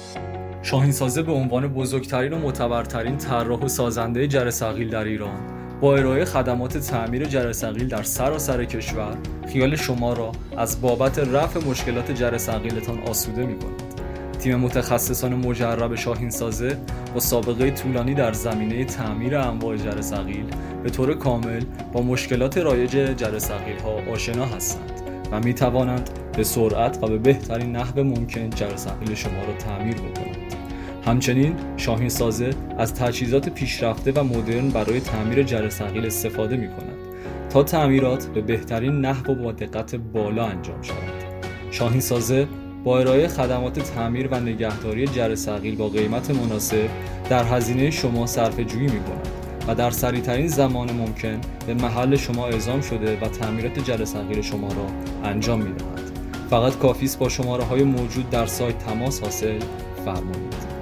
شاهین سازه به عنوان بزرگترین و معتبرترین طراح و سازنده جرثقیل در ایران با ارائه خدمات تعمیر جرثقیل در سراسر کشور خیال شما را از بابت رفع مشکلات جرثقیلتان آسوده می‌کند. تیم متخصصان مجرب شاهین سازه با سابقه طولانی در زمینه تعمیر انواع جرثقیل به طور کامل با مشکلات رایج جرثقیل‌ها آشنا هستند و می‌توانند به سرعت و به بهترین نحو ممکن جرثقیل شما را تعمیر بکنند. همچنین شاهین سازه از تجهیزات پیشرفته و مدرن برای تعمیر جرثقیل استفاده می‌کند تا تعمیرات به بهترین نحو و با دقت بالا انجام شود. شاهین سازه با ارائه خدمات تعمیر و نگهداری جرثقیل با قیمت مناسب در هزینه شما صرفه‌جویی می‌کند و در سریع‌ترین زمان ممکن به محل شما اعزام شده و تعمیرات جرثقیل شما را انجام می‌دهد. فقط کافی است با شماره‌های موجود در سایت تماس حاصل فرمایید.